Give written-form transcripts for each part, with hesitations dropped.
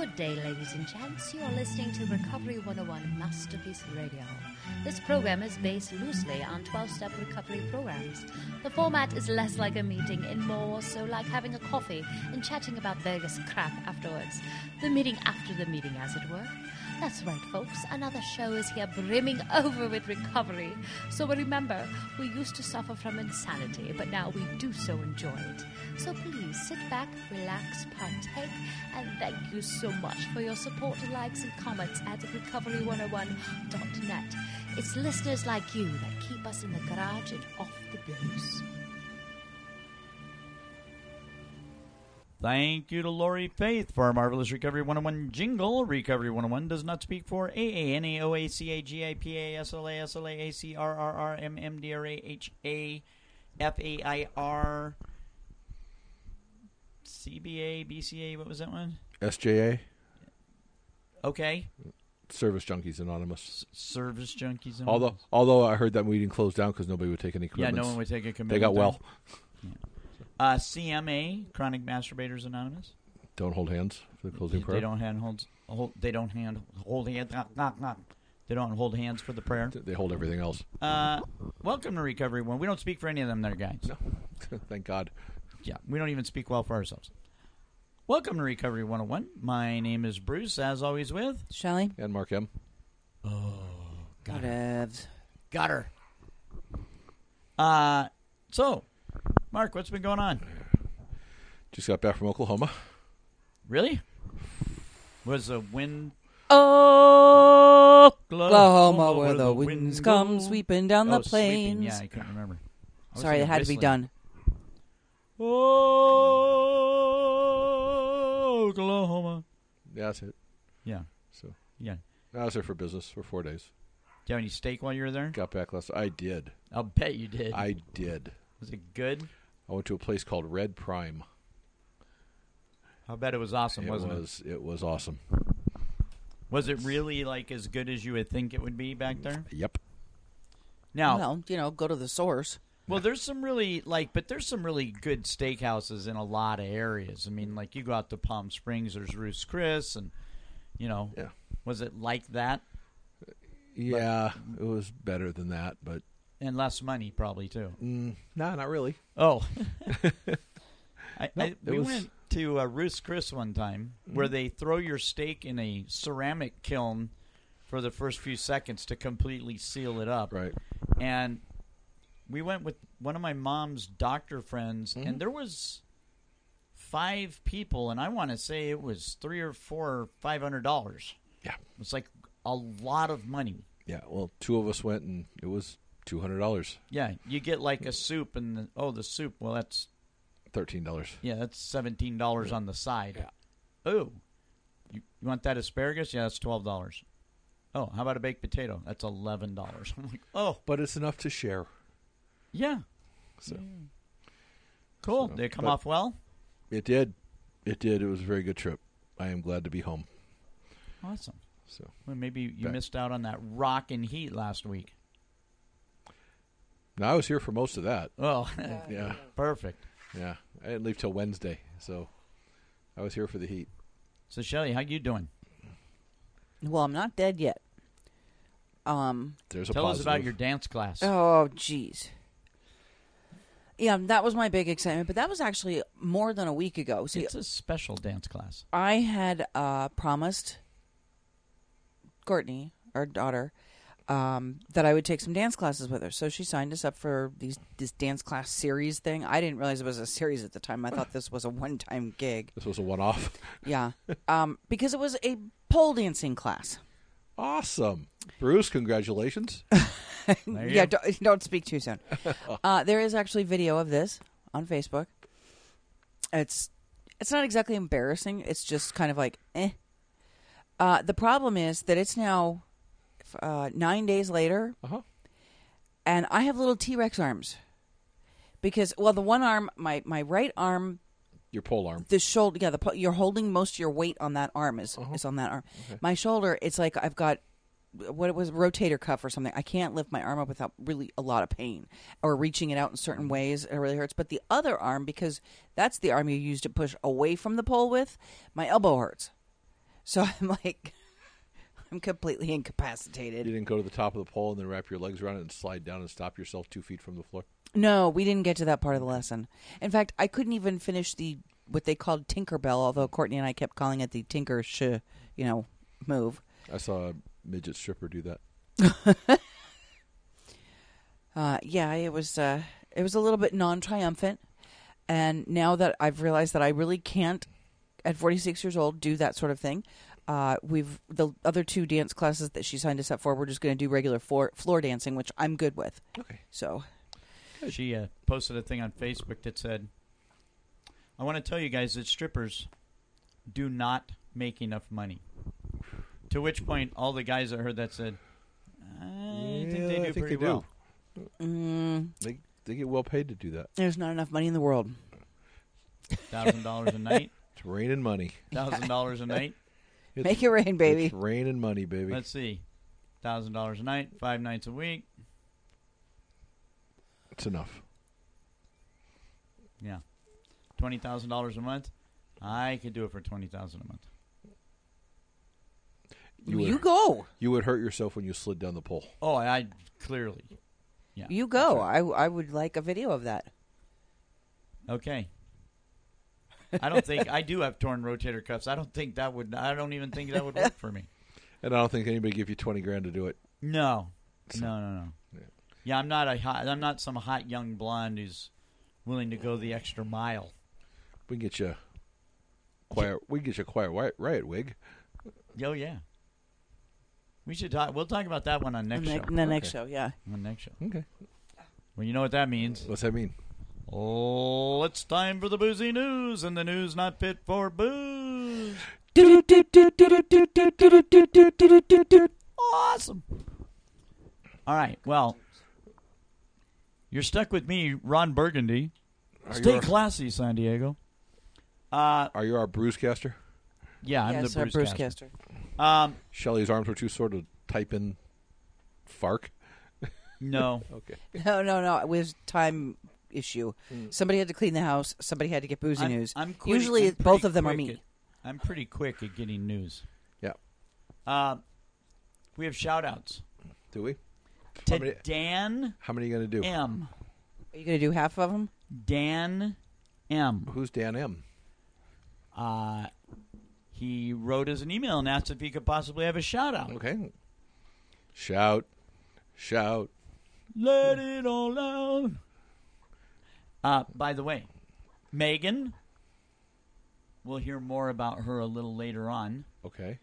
Good day, ladies and gents. You are listening to Recovery 101 Masterpiece Radio. This program is based loosely on 12-step recovery programs. The format is less like a meeting and more so like having a coffee and chatting about Vegas crap afterwards. The meeting after the meeting, as it were. That's right, folks. Another show is here brimming over with recovery. So remember, we used to suffer from insanity, but now we do so enjoy it. So please sit back, relax, partake, and thank you so much for your support, likes, and comments at recovery101.net. It's listeners like you that keep us in the garage and off the blues. Thank you to Lori Faith for our marvelous Recovery 101 jingle. Recovery 101 does not speak for AANAOACAGIPASLASLAACRRMMDRAHAFAIR CBA, BCA, what was that one? SJA. Okay. Service Junkies Anonymous. Service Junkies Anonymous. Although I heard that meeting closed down because nobody would take any commitments. Yeah, no one would take a commitment. They got well. Yeah. CMA, Chronic Masturbators Anonymous. Don't hold hands for the closing prayer. They don't hold hands for the prayer. They hold everything else. Welcome to Recovery One. We don't speak for any of them there, guys. No. Thank God. Yeah, we don't even speak well for ourselves. Welcome to Recovery 101. My name is Bruce, as always with... Shelley. And Mark M. Oh, got her. So, Mark, what's been going on? Just got back from Oklahoma. Really? Was a wind... Oklahoma, where the winds come sweeping down the plains. Sweeping. Yeah, I couldn't remember. Sorry, it had to be done. Oklahoma. Yeah, that's it. Yeah. So. Yeah. I was there for business for 4 days. Did you have any steak while you were there? Got back last... I did. I'll bet you did. I did. Was it good? I went to a place called Red Prime. I'll bet it was awesome, wasn't it? It was awesome. Was it really like as good as you would think it would be back there? Yep. Now, well, go to the source. Well, there's some really there's some really good steakhouses in a lot of areas. I mean, like you go out to Palm Springs, there's Ruth's Chris, and Yeah. Was it like that? Yeah, it was better than that, but and less money probably too. No, not really. Oh, we went to Ruth's Chris one time where they throw your steak in a ceramic kiln for the first few seconds to completely seal it up. Right. And we went with one of my mom's doctor friends, and there was 5 people, and I want to say it was $300 or $500. Yeah. It's like a lot of money. Yeah, well, 2 of us went, and it was $200. Yeah, you get like a soup, and the soup, well, that's... $13. Yeah, that's $17 on the side. Yeah. Oh, you want that asparagus? Yeah, that's $12. Oh, how about a baked potato? That's $11. I'm like, oh. But it's enough to share. Yeah. So cool. Did it come off well? It did. It did. It was a very good trip. I am glad to be home. Awesome. So well, maybe you missed out on that rockin' heat last week. No, I was here for most of that. Oh, yeah. Perfect. Yeah. I didn't leave till Wednesday, so I was here for the heat. So, Shelley, how you doing? Well, I'm not dead yet. There's a Tell positive. us about your dance class. Oh, jeez. Yeah, that was my big excitement, but that was actually more than a week ago. See, it's a special dance class. I had promised Courtney, our daughter, that I would take some dance classes with her. So she signed us up for this dance class series thing. I didn't realize it was a series at the time. I thought this was a one-time gig. This was a one-off? Yeah. Because it was a pole dancing class. Awesome. Bruce, congratulations. Yeah, don't speak too soon. There is actually video of this on Facebook. It's not exactly embarrassing. It's just kind of like, eh. The problem is that it's now 9 days later, and I have little T-Rex arms. Because, well, the one arm, my right arm... Your pole arm. The shoulder, yeah, you're holding most of your weight on that arm, is on that arm. Okay. My shoulder, it's like I've got... what it was, rotator cuff or something. I can't lift my arm up without really a lot of pain or reaching it out in certain ways. It really hurts. But the other arm, because that's the arm you use to push away from the pole with, my elbow hurts. So I'm like, I'm completely You incapacitated. didn't go to the top of the pole and then wrap your legs around it and slide down and stop yourself 2 feet from the floor? No, we didn't get to that part of the lesson. In fact, I couldn't even finish what they called Tinkerbell, although Courtney and I kept calling it the Tinker move. I saw a midget stripper do that. Yeah, it was a little bit non-triumphant. And now that I've realized that I really can't, at 46 years old, do that sort of thing, the other 2 dance classes that she signed us up for, we're just going to do regular floor dancing, which I'm good with. Okay. So She posted a thing on Facebook that said, I want to tell you guys that strippers do not make enough money. To which point, all the guys that heard that said, I think they do pretty well. They get well paid to do that. There's not enough money in the world. $1,000 a night. It's raining money. $1,000 a night. Make it rain, baby. It's raining money, baby. Let's see. $1,000 a night, 5 nights a week. It's enough. Yeah. $20,000 a month. I could do it for $20,000 a month. You go. You would hurt yourself when you slid down the pole. Oh, I clearly. Yeah. You go. I would like a video of that. Okay. I don't think I do have torn rotator cuffs. I don't even think that would work for me. And I don't think anybody give you $20,000 to do it. No. So, No. Yeah. I'm not some hot young blonde who's willing to go the extra mile. We can get you quiet. We can get you a quiet riot wig. Oh yeah. We should talk. We'll talk about that one on next show. The next show, yeah. On next show. Okay. Well, you know what that means. What's that mean? Oh, it's time for the boozy news, and the news not fit for booze. Awesome. All right. Well, you're stuck with me, Ron Burgundy. Stay classy, San Diego. Are you our bruisecaster? Yeah, I'm Yes, the our bruisecaster. bruisecaster. Shelley's arms were too sore to type in FARC? No. Okay. No. It was time issue. Somebody had to clean the house. Somebody had to get boozy news. Usually, both of them are me. I'm pretty quick at getting news. Yeah. We have shout-outs. Do we? To Dan How many are you going to do? M. Are you going to do half of them? Dan M. Who's Dan M? He wrote us an email and asked if he could possibly have a shout-out. Okay. Shout. Let it all out. By the way, Megan, we'll hear more about her a little later on. Okay.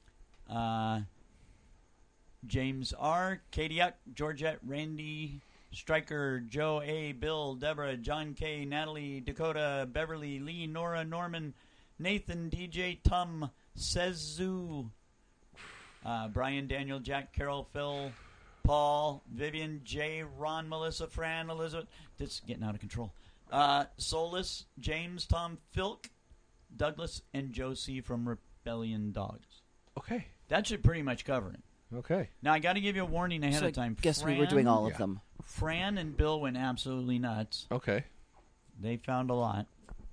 James R., Katie Uck, Georgette, Randy, Stryker, Joe A., Bill, Deborah, John K., Natalie, Dakota, Beverly, Lee, Nora, Norman, Nathan, DJ, Tom, Sezu, Brian, Daniel, Jack, Carol, Phil, Paul, Vivian, Jay, Ron, Melissa, Fran, Elizabeth. This is getting out of control. Solus, James, Tom, Filk, Douglas, and Josie from Rebellion Dogs. Okay. That should pretty much cover it. Okay. Now, I got to give you a warning ahead of time. I guess we were doing all of them. Fran and Bill went absolutely nuts. Okay. They found a lot.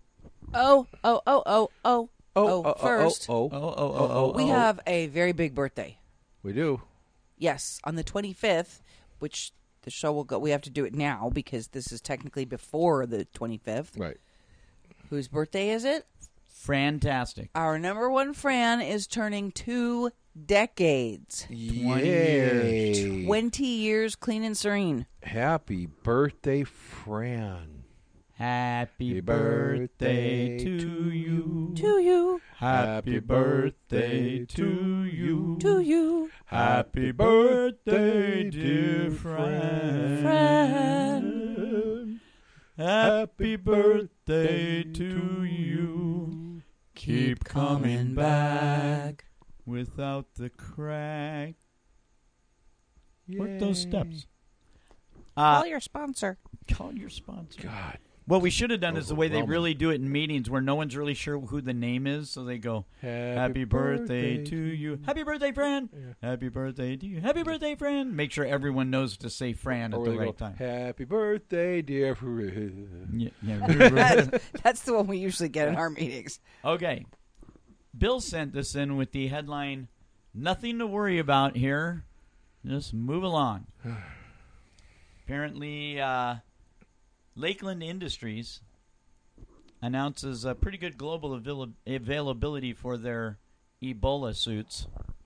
First, we Oh. have a very big birthday. We do. Yes, on the 25th, which the show will go. We have to do it now because this is technically before the 25th. Right. Whose birthday is it? Fantastic. Our number one Fran is turning 2 decades. 20 years. 20 years clean and serene. Happy birthday, Fran. Happy birthday to you. To you. Happy birthday to you. To you. Happy birthday, dear Fran. Fran. Happy birthday to you. Keep coming back without the crack. Work those steps. Call your sponsor. Call your sponsor. God. What we should have done is the way they Overwhelming. really do it in meetings where no one's really sure who the name is. So they go, Happy birthday to you. Happy birthday, Fran. Yeah. Happy birthday to you. Happy birthday, Fran. Make sure everyone knows to say Fran at the right time. Happy birthday, dear Fran. Yeah. That's the one we usually get in our meetings. Okay. Bill sent this in with the headline, "Nothing to worry about here. Just move along." Apparently, Lakeland Industries announces a pretty good global availability for their Ebola suits.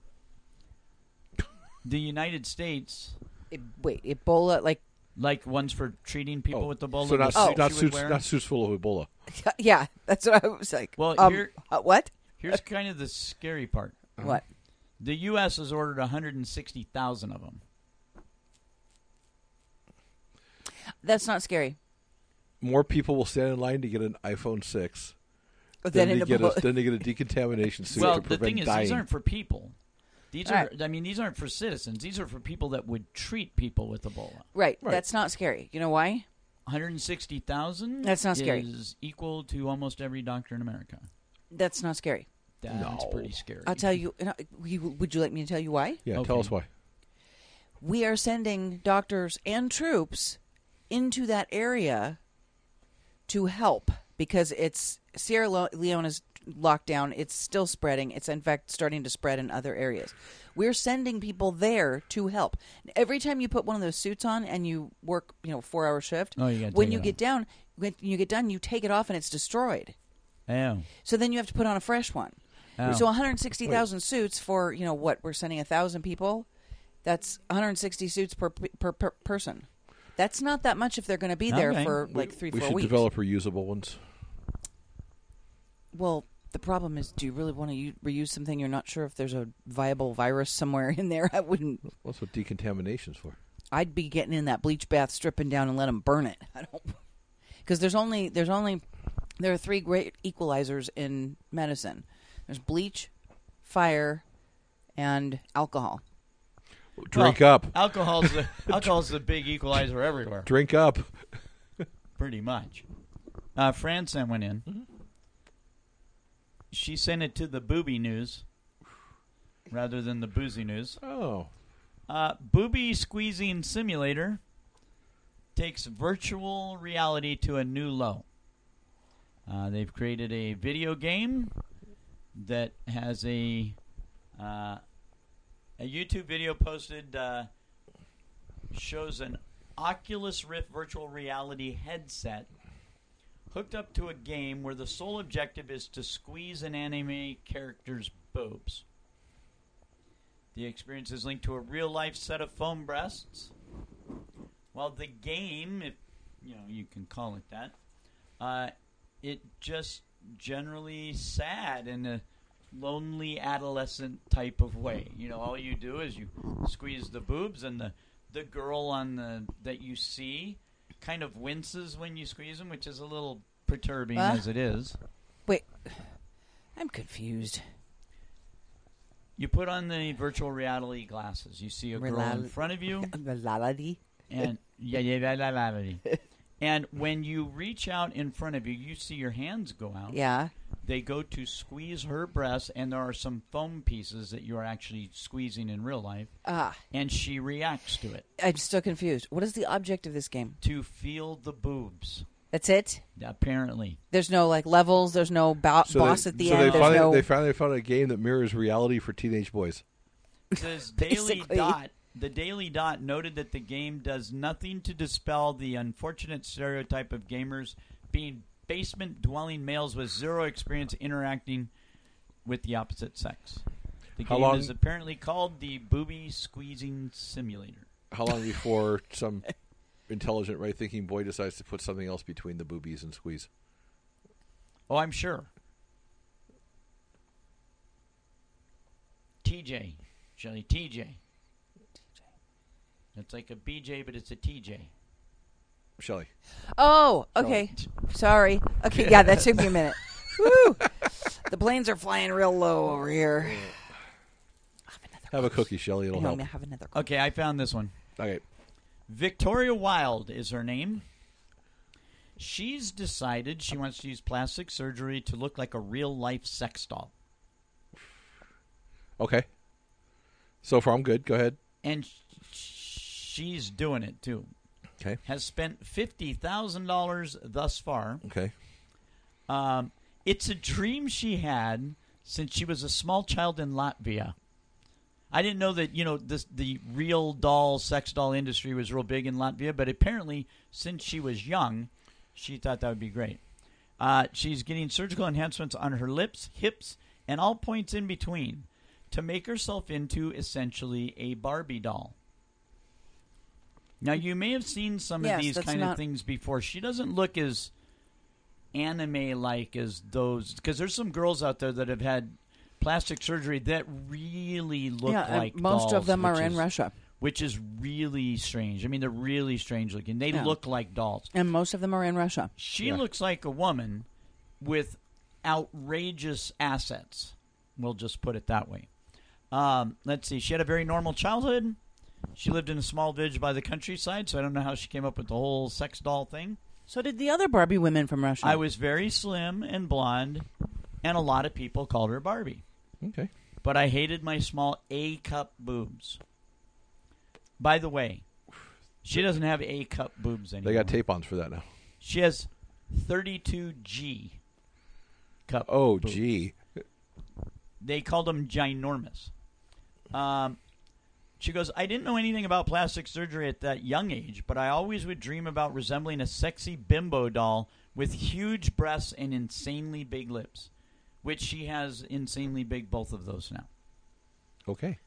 The United States... Wait, Ebola, like ones for treating people with Ebola? So not not suits full of Ebola. Yeah, that's what I was like. Well, what? Here's kind of the scary part. What? The U.S. has ordered 160,000 of them. That's not scary. More people will stand in line to get an iPhone 6 Then they get a decontamination suit Well, to the prevent thing is, dying. these aren't for people. These Right. these aren't for citizens. These are for people that would treat people with Ebola. Right. That's not scary. You know why? 160,000. That's not scary. Is equal to almost every doctor in America. That's not scary. That's pretty scary. I'll tell you. Would you like me to tell you why? Yeah, Okay. tell us why. We are sending doctors and troops into that area to help because it's Sierra Leone is locked down. It's still spreading. It's in fact starting to spread in other areas. We're sending people there to help. Every time you put one of those suits on and you work, 4-hour shift, Oh, you gotta when take you it get down, when you get done, you take it off and it's destroyed. Oh. So then you have to put on a fresh one. Oh. So 160,000 suits for, what, we're sending 1,000 people? That's 160 suits per person. That's not that much if they're going to be there Okay. for 3-4 weeks. We should develop reusable ones. Well, the problem is, do you really want to reuse something you're not sure if there's a viable virus somewhere in there? I wouldn't. That's what decontamination's for. I'd be getting in that bleach bath, stripping down, and let them burn it. I don't, because there are 3 great equalizers in medicine. There's bleach, fire, and alcohol. Drink up. Alcohol's the big equalizer everywhere. Drink up. Pretty much. Fran sent one in. Mm-hmm. She sent it to the booby news rather than the boozy news. Oh. Booby squeezing simulator takes virtual reality to a new low. They've created a video game that has a YouTube video posted shows an Oculus Rift virtual reality headset hooked up to a game where the sole objective is to squeeze an anime character's boobs. The experience is linked to a real-life set of foam breasts. While the game, if you can call it that, it just generally sad in a lonely adolescent type of way. All you do is you squeeze the boobs, and the girl that you see kind of winces when you squeeze them, which is a little perturbing as it is. Wait, I'm confused. You put on the virtual reality glasses. You see a girl in front of you. Reality. And and when you reach out in front of you, you see your hands go out. Yeah. They go to squeeze her breasts, and there are some foam pieces that you are actually squeezing in real life. And she reacts to it. I'm still confused. What is the object of this game? To feel the boobs. That's it? Apparently. There's no levels. There's no boss at the end. They finally found a game that mirrors reality for teenage boys. This The Daily Dot noted that the game does nothing to dispel the unfortunate stereotype of gamers being basement-dwelling males with zero experience interacting with the opposite sex. The game is apparently called the Booby Squeezing Simulator. How long before some intelligent, right-thinking boy decides to put something else between the boobies and squeeze? Oh, I'm sure. TJ. Shelley, TJ. It's like a BJ, but it's a TJ. Shelley. Oh, okay. Sorry. Okay, yeah, that took me a minute. Woo! The planes are flying real low over here. Have a cookie, Shelley. It'll help. Have another cookie. Okay, I found this one. Okay. Victoria Wilde is her name. She's decided she wants to use plastic surgery to look like a real-life sex doll. Okay. So far, I'm good. Go ahead. And she's doing it, too. Okay. Has spent $50,000 thus far. Okay. It's a dream she had since she was a small child in Latvia. I didn't know that, the real sex doll industry was real big in Latvia, but apparently since she was young, she thought that would be great. She's getting surgical enhancements on her lips, hips, and all points in between to make herself into essentially a Barbie doll. Now, you may have seen some of these kind of things before. She doesn't look as anime-like as those, because there's some girls out there that have had plastic surgery that really look like most dolls, of them are in Russia. Which is really strange. I mean, they're really strange looking. They look like dolls. And most of them are in Russia. She looks like a woman with outrageous assets. We'll just put it that way. Let's see. She had a very normal childhood. She lived in a small village by the countryside, so I don't know how she came up with the whole sex doll thing. So did the other Barbie women from Russia. I was very slim and blonde, and a lot of people called her Barbie. Okay. But I hated my small A-cup boobs. By the way, she doesn't have A-cup boobs anymore. They got tape-ons for that now. She has 32G cup Oh, boobs. G. They called them ginormous. She goes, I didn't know anything about plastic surgery at that young age, but I always would dream about resembling a sexy bimbo doll with huge breasts and insanely big lips, which she has insanely big both of those now. Okay.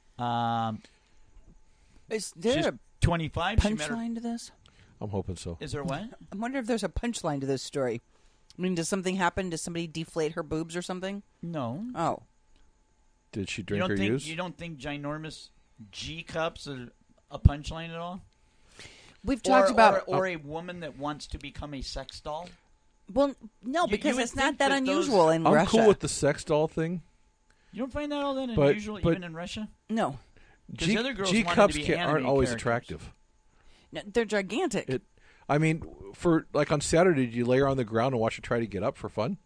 Is there She's a 25. punchline to this? I'm hoping so. Is there what? I wonder if there's a punchline to this story. I mean, does something happen? Does somebody deflate her boobs or something? No. Oh. Did she drink or use? You don't think ginormous G cups are a punchline at all? We've talked about... Or a woman that wants to become a sex doll? Well, no, because you it's would not think that that unusual in I'm Russia. cool with the sex doll thing. You don't find that all that But- unusual even in Russia? No. Because the other girls G wanted cups to be anime aren't always characters. attractive. No, they're gigantic. I mean, for like on Saturday, did you lay her on the ground and watch her try to get up for fun?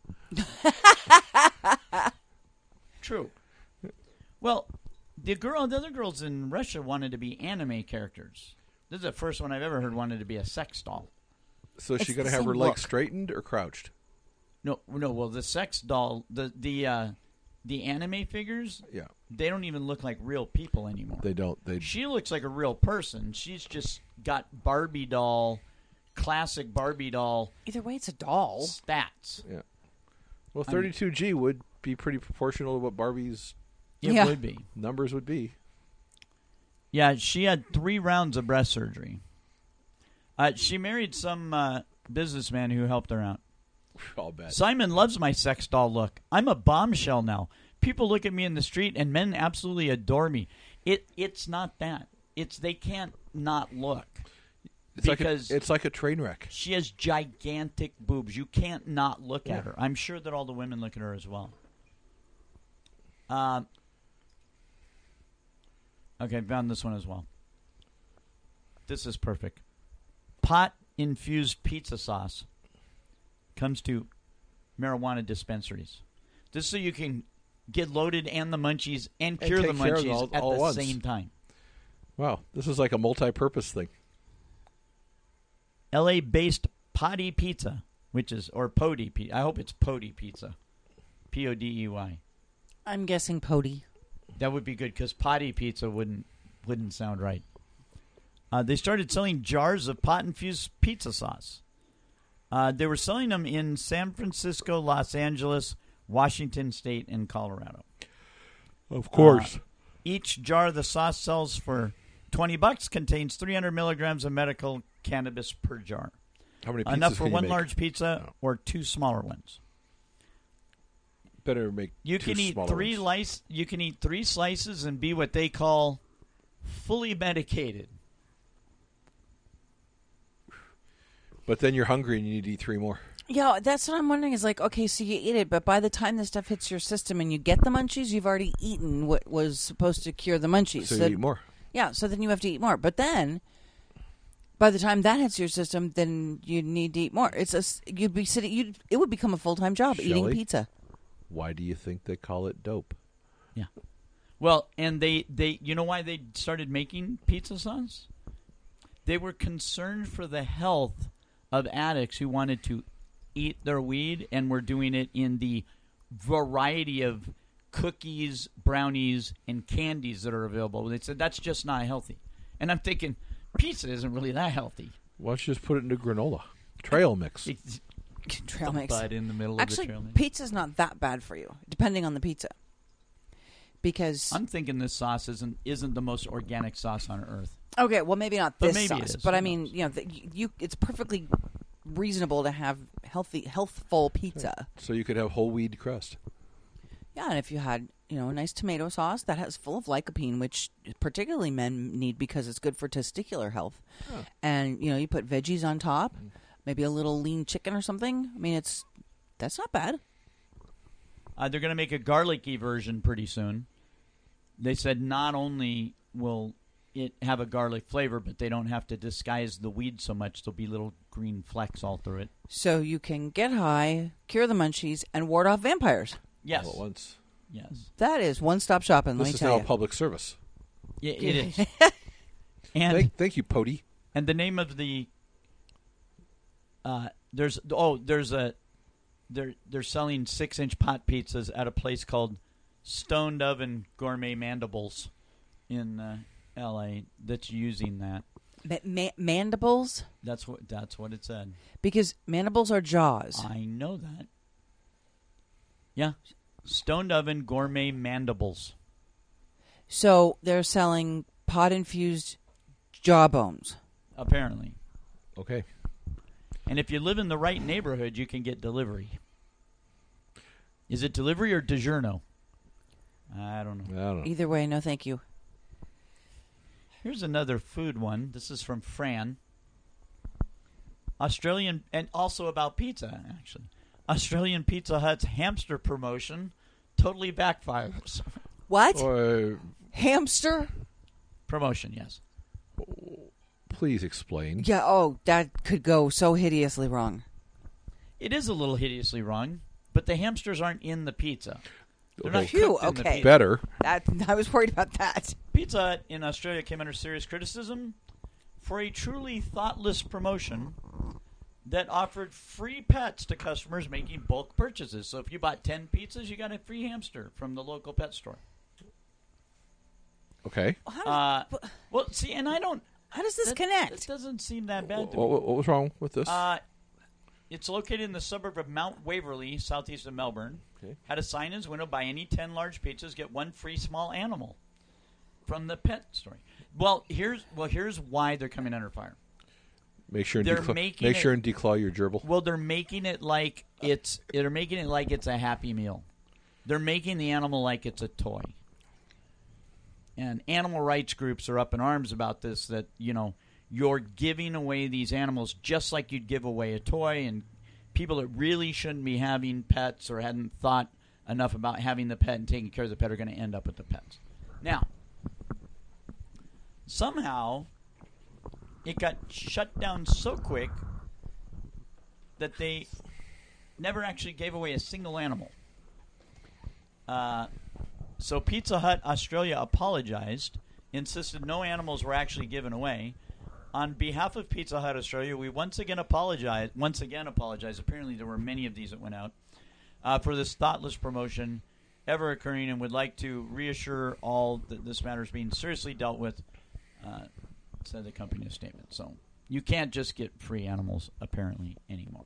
True. Well, the other girls in Russia wanted to be anime characters. This is the first one I've ever heard wanted to be a sex doll. So is she It's going to the have her same legs look. straightened or crouched? No. Well, the sex doll, the anime figures, Yeah, they don't even look like real people anymore. they don't. She looks like a real person. She's just got Barbie doll, classic Barbie doll Either way, it's a doll. stats. Yeah. Well, 32G would be pretty proportional to what Barbie's It Yeah. would be. numbers would be. Yeah, she had 3 rounds of breast surgery. She married some businessman who helped her out. I'll bet. Simon loves my sex doll look. I'm a bombshell now. People look at me in the street and men absolutely adore me. It's not that. It's they can't not look. It's like a train wreck. She has gigantic boobs. You can't not look at her. I'm sure that all the women look at her as well. Okay, found this one as well. This is perfect. Pot-infused pizza sauce comes to marijuana dispensaries. This is so you can get loaded and the munchies and cure the take care of munchies at all the once. same time. Wow, this is like a multi-purpose thing. LA-based Potty Pizza, or Pody Pizza. I hope it's Pody Pizza. P-O-D-E-Y. I'm guessing Pody. That would be good because Potty Pizza wouldn't sound right. They started selling jars of pot-infused pizza sauce. They were selling them in San Francisco, Los Angeles, Washington State, and Colorado. Of course. Each jar of the sauce sells for $20, contains 300 milligrams of medical cannabis per jar. How many pizzas Enough for can you one make? large pizza No. or 2 smaller ones. Better make You two can eat smaller three ones. You can eat 3 slices and be what they call fully medicated. But then you're hungry and you need to eat 3 more. Yeah, that's what I'm wondering is like, okay, so you eat it, but by the time this stuff hits your system and you get the munchies, you've already eaten what was supposed to cure the munchies. So you eat more. Yeah, so then you have to eat more. But then, by the time that hits your system, then you need to eat more. You'd be sitting. It would become a full-time job eating Shelley? pizza. Why do you think they call it dope? Yeah. Well, and they you know why they started making pizza sauce? They were concerned for the health of addicts who wanted to eat their weed and were doing it in the variety of cookies, brownies, and candies that are available. They said that's just not healthy. And I'm thinking, pizza isn't really that healthy. Why don't you just put it into granola? Trail mix. Trail mix. Bud in the middle Actually, of the trail mix. pizza's not that bad for you, depending on the pizza. Because I'm thinking this sauce isn't the most organic sauce on earth. okay, well maybe not But this maybe it sauce, is. but Who I mean, knows? it's perfectly reasonable to have healthful pizza. So you could have whole wheat crust. Yeah, and if you had, a nice tomato sauce that has full of lycopene, which particularly men need because it's good for testicular health. Oh. And, you put veggies on top, maybe a little lean chicken or something. I mean, that's not bad. They're going to make a garlicky version pretty soon. They said not only will it have a garlic flavor, but they don't have to disguise the weed so much. There'll be little green flecks all through it. So you can get high, cure the munchies, and ward off vampires. Yes. All at once. Yes. That is one-stop shopping, let This me is tell now you. a public service. Yeah, it is. And Thank you, Pody. and the name of the they're selling 6-inch pot pizzas at a place called Stoned Oven Gourmet Mandibles in L.A. that's using that. Mandibles? That's what it said. Because mandibles are jaws. I know that. Yeah. Stoned Oven Gourmet Mandibles. So they're selling pot-infused jawbones. Apparently. Okay. And if you live in the right neighborhood, you can get delivery. Is it delivery or DiGiorno? I don't know. I don't know. Either way, no thank you. Here's another food one. This is from Fran. Australian, and also about pizza, actually. Australian Pizza Hut's hamster promotion totally backfires. What? Uh, Hamster? Promotion, yes. please explain. Yeah, that could go so hideously wrong. It is a little hideously wrong, but the hamsters aren't in the pizza. They're not Okay. cooked in the Okay. pizza. Better. I was worried about that. Pizza Hut in Australia came under serious criticism for a truly thoughtless promotion that offered free pets to customers making bulk purchases. So if you bought 10 pizzas, you got a free hamster from the local pet store. Okay. Well, see, and I don't... How does this That connect? doesn't seem that bad to me. What was wrong with this? It's located in the suburb of Mount Waverley, southeast of Melbourne. Okay. Had a sign in his window, buy any 10 large pizzas, get one free small animal from the pet store. Well, here's why they're coming under fire. Make sure and they're declaw, making make it- sure and declaw your gerbil. Well, they're making it like it's a Happy Meal. They're making the animal like it's a toy. And animal rights groups are up in arms about this, that, you're giving away these animals just like you'd give away a toy, and people that really shouldn't be having pets or hadn't thought enough about having the pet and taking care of the pet are going to end up with the pets. Now, somehow it got shut down so quick that they never actually gave away a single animal. So Pizza Hut Australia apologized, insisted no animals were actually given away. On behalf of Pizza Hut Australia, we once again apologize. Apparently there were many of these that went out for this thoughtless promotion ever occurring, and would like to reassure all that this matter is being seriously dealt with, said the company in a statement. So you can't just get free animals, apparently, anymore.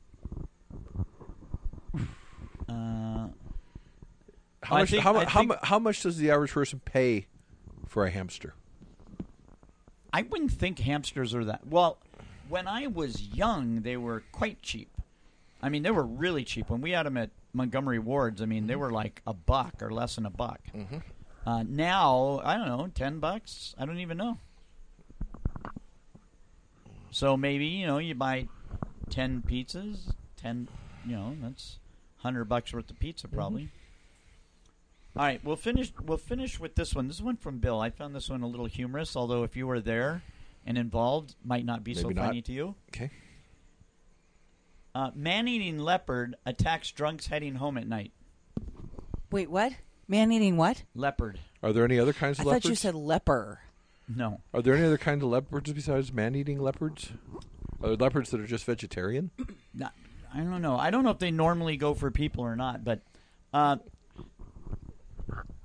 How much does the average person pay for a hamster? I wouldn't think hamsters are that. Well, when I was young, they were quite cheap. I mean, they were really cheap. When we had them at Montgomery Ward's, I mean, they were like $1 or less than $1. Mm-hmm. Now, I don't know, $10? I don't even know. So maybe, you buy 10 pizzas, that's $100 worth of pizza probably. All right, we'll finish with this one. This is one from Bill. I found this one a little humorous, although if you were there and involved, might not be Maybe so funny not. to you. Okay. Man-eating leopard attacks drunks heading home at night. Wait, what? Man-eating what? Leopard. Are there any other kinds I of leopards? thought you said leper. No. Are there any other kind of leopards besides man-eating leopards? Are there leopards that are just vegetarian? I don't know. I don't know if they normally go for people or not, but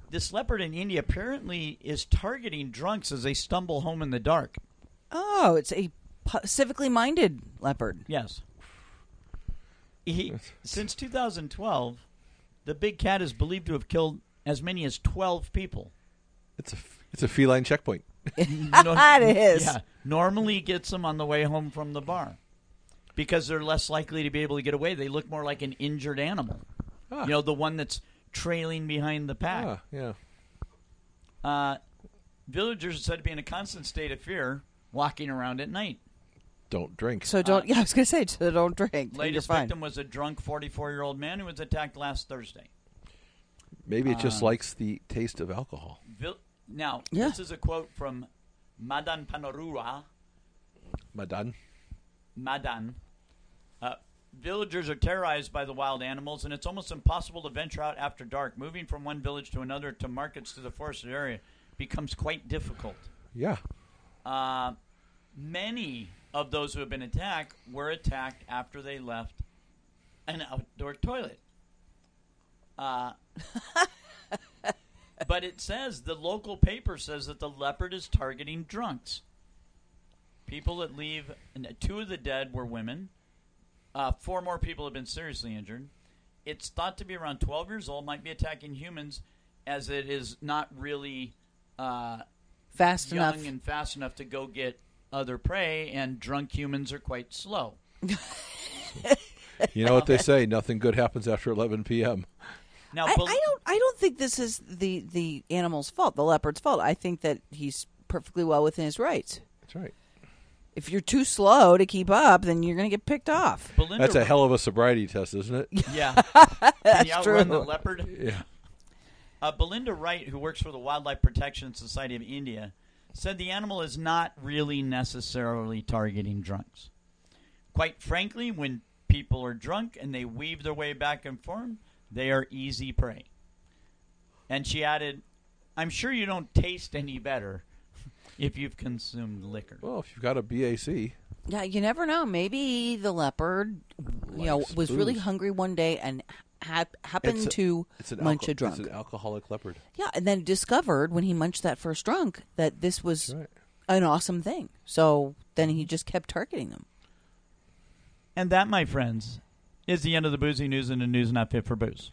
this leopard in India apparently is targeting drunks as they stumble home in the dark. Oh, it's a civically minded leopard. Yes. Since 2012, the big cat is believed to have killed as many as 12 people. It's a feline checkpoint. It is. Yeah, normally gets them on the way home from the bar because they're less likely to be able to get away. They look more like an injured animal. You know, the one that's trailing behind the pack. Yeah. Villagers are said to be in a constant state of fear walking around at night. Don't drink. So don't. I was going to say, so don't drink. Latest victim was a drunk 44-year-old man who was attacked last Thursday. Maybe it just likes the taste of alcohol. Now, this is a quote from Madan Panorua. Madan. Villagers are terrorized by the wild animals, and it's almost impossible to venture out after dark. Moving from one village to another to markets to the forested area becomes quite difficult. Yeah. Many of those who have been attacked were attacked after they left an outdoor toilet. But it says, the local paper says that the leopard is targeting drunks. People that leave, 2 of the dead were women. 4 more people have been seriously injured. It's thought to be around 12 years old, might be attacking humans, as it is not really fast enough and fast enough to go get other prey, and drunk humans are quite slow. You know what they say, nothing good happens after 11 p.m. Now, I don't think this is the animal's fault, the leopard's fault. I think that he's perfectly well within his rights. That's right. If you're too slow to keep up, then you're going to get picked off. That's a hell of a sobriety test, isn't it? Yeah. Can you outrun the leopard? Yeah. Belinda Wright, who works for the Wildlife Protection Society of India, said the animal is not really necessarily targeting drunks. Quite frankly, when people are drunk and they weave their way back and forth, they are easy prey. And she added, I'm sure you don't taste any better if you've consumed liquor. Well, if you've got a BAC. Yeah, you never know. Maybe the leopard, was really hungry one day and happened to munch a drunk. It's an alcoholic leopard. Yeah, and then discovered when he munched that first drunk that this was an awesome thing. So then he just kept targeting them. And that, my friends, is the end of the boozy news and the news not fit for booze.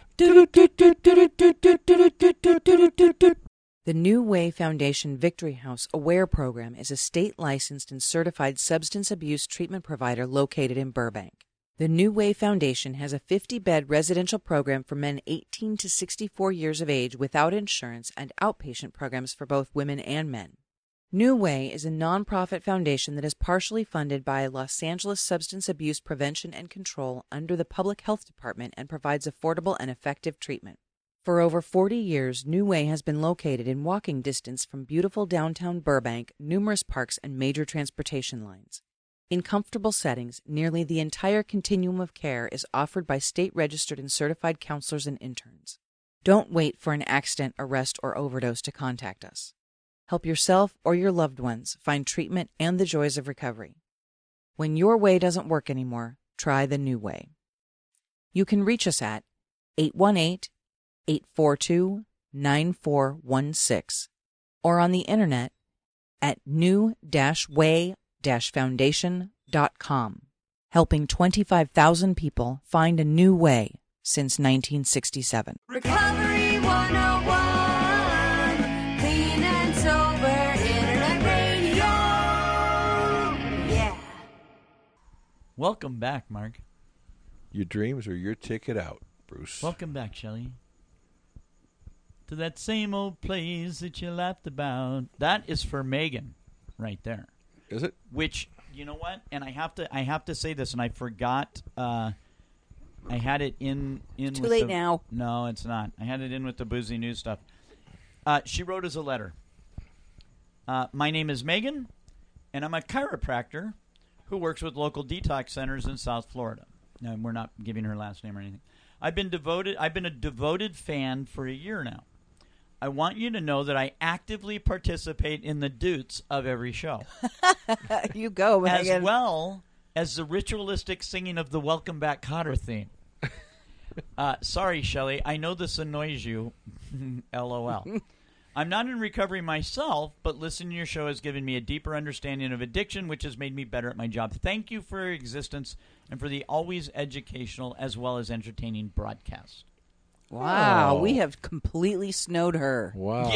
The New Way Foundation Victory House Aware program is a state-licensed and certified substance abuse treatment provider located in Burbank. The New Way Foundation has a 50-bed residential program for men 18 to 64 years of age without insurance and outpatient programs for both women and men. New Way is a nonprofit foundation that is partially funded by Los Angeles Substance Abuse Prevention and Control under the Public Health Department and provides affordable and effective treatment. For over 40 years, New Way has been located in walking distance from beautiful downtown Burbank, numerous parks, and major transportation lines. In comfortable settings, nearly the entire continuum of care is offered by state-registered and certified counselors and interns. Don't wait for an accident, arrest, or overdose to contact us. Help yourself or your loved ones find treatment and the joys of recovery. When your way doesn't work anymore, try the New Way. You can reach us at 818-842-9416 or on the internet at new-way-foundation.com, helping 25,000 people find a new way since 1967. Recovery 101, clean and sober internet radio. Yeah. Welcome back, Mark. Your dreams are your ticket out, Bruce. Welcome back, Shelley. To that same old place that you laughed about. That is for Megan, right there. Is it? Which, you know what? And I have to say this, and I forgot. I had it in. Too late now. No, it's not. I had it in with the boozy news stuff. She wrote us a letter. My name is Megan, and I'm a chiropractor who works with local detox centers in South Florida. Now, we're not giving her last name or anything. I've been a devoted fan for a year now. I want you to know that I actively participate in the doots of every show. You go, Megan. As well as the ritualistic singing of the Welcome Back Kotter theme. Sorry, Shelley. I know this annoys you, LOL. I'm not in recovery myself, but listening to your show has given me a deeper understanding of addiction, which has made me better at my job. Thank you for your existence and for the always educational as well as entertaining broadcast. Wow, Oh. we have completely snowed her. Wow.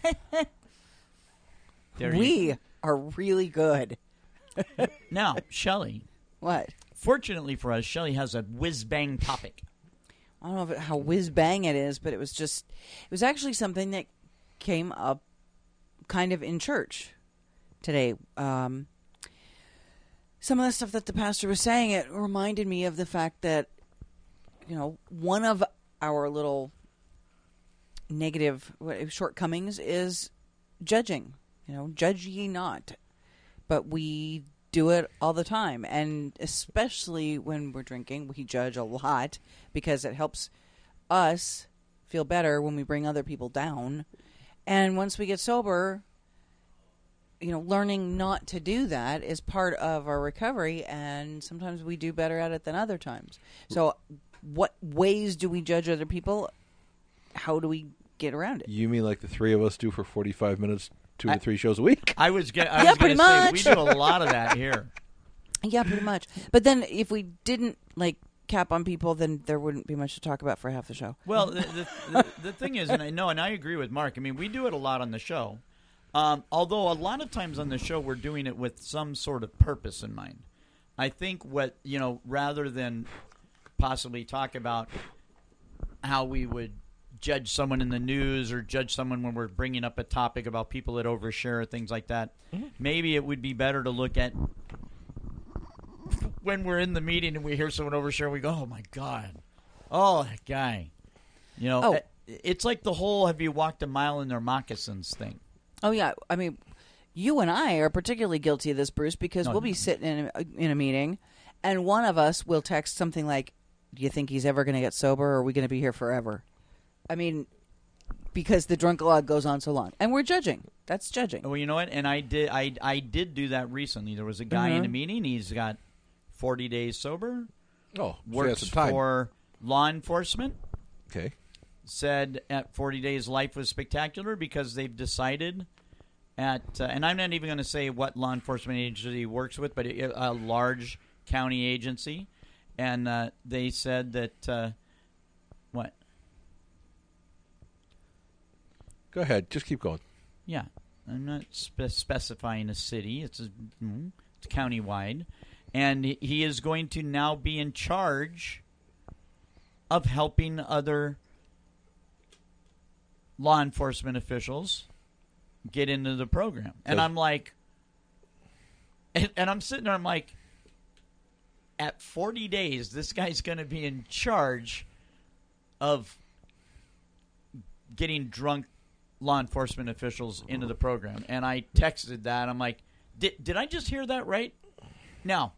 There you We are really good. Now, Shelley, What? fortunately for us, Shelley has a whiz-bang topic. I don't know how whiz bang it is, but it was actually something that came up kind of in church today. Some of the stuff that the pastor was saying, it reminded me of the fact that, one of our little negative shortcomings is judging. Judge ye not. But we do it all the time, and especially when we're drinking, we judge a lot because it helps us feel better when we bring other people down. And once we get sober, learning not to do that is part of our recovery, and sometimes we do better at it than other times. So what ways do we judge other people? How do we get around it? You mean like the three of us do for 45 minutes, 2 to 3 shows a week? I was going pretty to say, we much. do a lot of that here. Yeah, pretty much. But then if we didn't, cap on people, then there wouldn't be much to talk about for half the show. Well, the thing is, and I agree with Mark. I mean, we do it a lot on the show. Although a lot of times on the show we're doing it with some sort of purpose in mind. I think rather than possibly talk about how we would judge someone in the news or judge someone when we're bringing up a topic about people that overshare or things like that, maybe it would be better to look at when we're in the meeting and we hear someone overshare, we go, oh, my God. Oh, that guy. It's like the whole have you walked a mile in their moccasins thing. Oh, yeah. I mean, you and I are particularly guilty of this, Bruce, because we'll be sitting in a meeting, and one of us will text something like, do you think he's ever going to get sober, or are we going to be here forever? I mean, because the drunk-a-log goes on so long. And we're judging. That's judging. Well, you know what? And I did do that recently. There was a guy in a meeting. He's got 40 days sober. Oh, Works some time. for law enforcement. Okay. Said at 40 days life was spectacular because they've decided and I'm not even going to say what law enforcement agency he works with, but a large county agency. And they said that, what? Go ahead. Just keep going. Yeah. I'm not specifying a city. It's countywide. And he is going to now be in charge of helping other law enforcement officials get into the program. And I'm like, and I'm sitting there, I'm like, at 40 days, this guy's going to be in charge of getting drunk law enforcement officials into the program. And I texted that. I'm like, did I just hear that right? Now,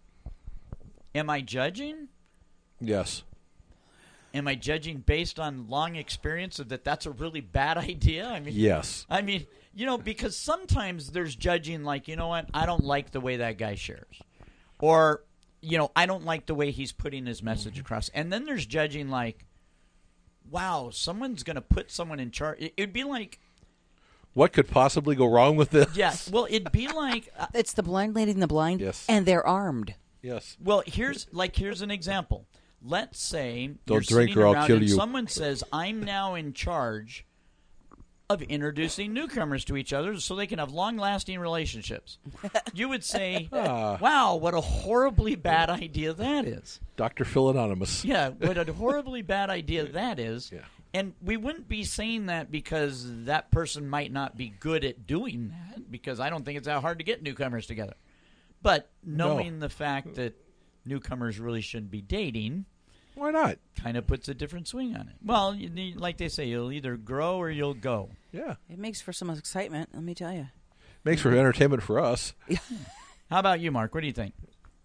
am I judging? Yes. Am I judging based on long experience of that's a really bad idea? I mean, Yes. I mean, because sometimes there's judging like, you know what, I don't like the way that guy shares. Or, I don't like the way he's putting his message across. And then there's judging like, wow, someone's going to put someone in charge. It'd be like, What could possibly go wrong with this? yeah, well, it'd be like, It's the blind leading the blind, Yes. and they're armed. Yes. well, here's an example. Let's say Don't you're drink sitting or I'll around kill and you. someone says, I'm now in charge of introducing newcomers to each other so they can have long-lasting relationships. You would say, wow, what a horribly bad idea that is. Dr. Phil Anonymous. Yeah, what a horribly bad idea that is. Yeah. And we wouldn't be saying that because that person might not be good at doing that, because I don't think it's that hard to get newcomers together. But knowing the fact that newcomers really shouldn't be dating Why not? kind of puts a different swing on it. Well, like they say, you'll either grow or you'll go. Yeah. It makes for some excitement, let me tell you. Makes for entertainment for us. How about you, Mark? What do you think?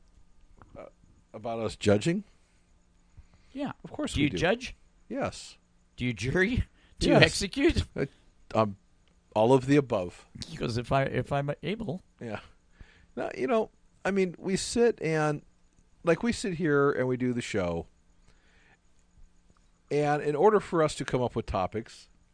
About us judging? Yeah. Of course Do we you do. judge? Yes. Do you jury? Do you Yes. execute? All of the above. Because if I'm able. Yeah. Now, we sit and, we sit here and we do the show. And in order for us to come up with topics,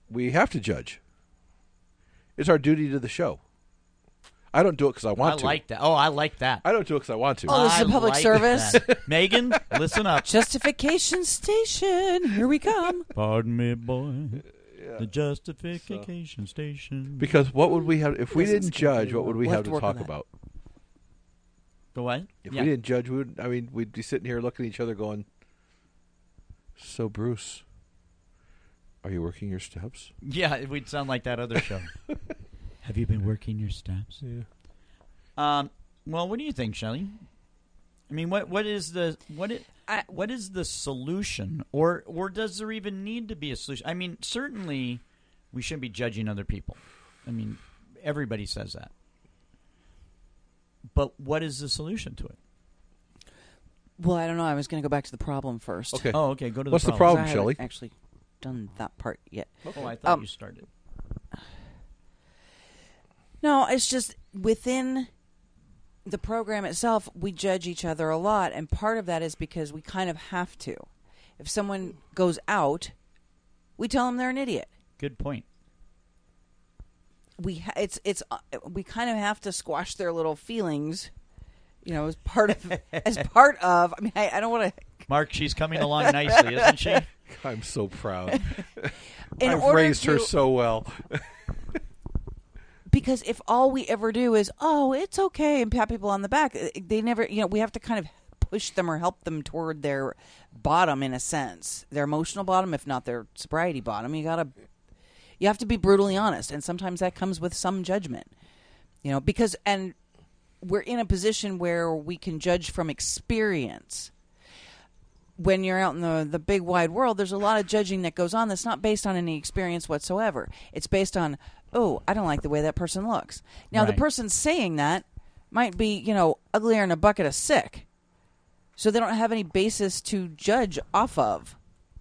we have to judge. It's our duty to the show. I don't do it because I want to. I like that. Oh, I like that. I don't do it because I want to. Oh, this is a public service. that. Megan, listen up. Justification station. Here we come. Pardon me, boy. The justification station. Because what would we have if we This is didn't gonna judge? be What would we we'll have have to to work on talk that. about? The what? If we didn't judge, we'd be sitting here looking at each other, going, "So, Bruce, are you working your steps?" Yeah, we'd sound like that other show. Have you been working your steps? Yeah. Well, what do you think, Shelley? I mean, what is the solution, or does there even need to be a solution? I mean, certainly we shouldn't be judging other people. I mean, everybody says that. But what is the solution to it? Well, I don't know. I was going to go back to the problem first. Okay. Oh, okay. Go to What's the the problem. problem, I Shelley? haven't actually done that part yet. Oh, I thought you started. No, it's just within the program itself, we judge each other a lot, and part of that is because we kind of have to. If someone goes out, we tell them they're an idiot. Good point. We kind of have to squash their little feelings, as part of. I mean, I don't want to. Mark, she's coming along nicely, isn't she? I'm so proud. In I've order raised her to- so well. Because if all we ever do is, oh, it's okay, and pat people on the back, they never, we have to kind of push them or help them toward their bottom in a sense, their emotional bottom, if not their sobriety bottom. You have to be brutally honest, and sometimes that comes with some judgment, because, and we're in a position where we can judge from experience. When you're out in the big wide world, there's a lot of judging that goes on that's not based on any experience whatsoever. It's based on, oh, I don't like the way that person looks. Now, the Right. person saying that might be, uglier than a bucket of sick. So they don't have any basis to judge off of.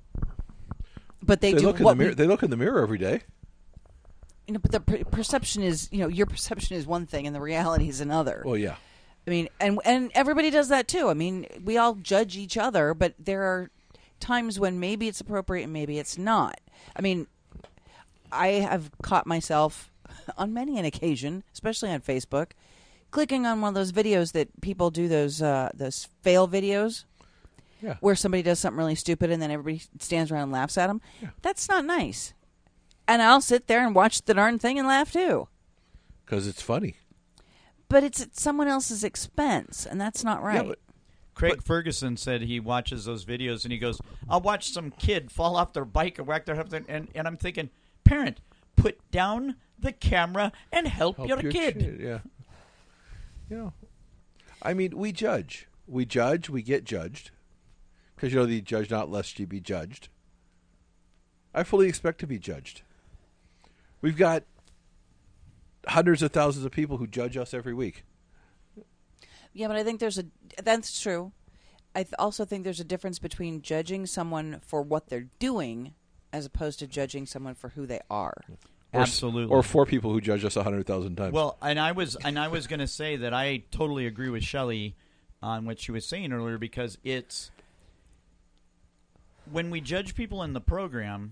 But they do look in the mirror. They look in the mirror every day. But the perception is, your perception is one thing and the reality is another. Well, yeah. I mean, and everybody does that too. I mean, we all judge each other, but there are times when maybe it's appropriate and maybe it's not. I mean, I have caught myself on many an occasion, especially on Facebook, clicking on one of those videos that people do, those fail videos, Yeah. where somebody does something really stupid and then everybody stands around and laughs at them. Yeah. That's not nice. And I'll sit there and watch the darn thing and laugh too. Because it's funny. But it's at someone else's expense, and that's not right. Yeah, Craig Ferguson said he watches those videos and he goes, I'll watch some kid fall off their bike and whack their head, and I'm thinking, parent, put down the camera and help your kid. Yeah. I mean, we judge. We get judged. Because, the judge not lest you be judged. I fully expect to be judged. We've got hundreds of thousands of people who judge us every week. Yeah, but I think that's true. I also think there's a difference between judging someone for what they're doing as opposed to judging someone for who they are. Absolutely. Or 4 people who judge us 100,000 times. Well, and I was going to say that I totally agree with Shelley on what she was saying earlier, because it's when we judge people in the program,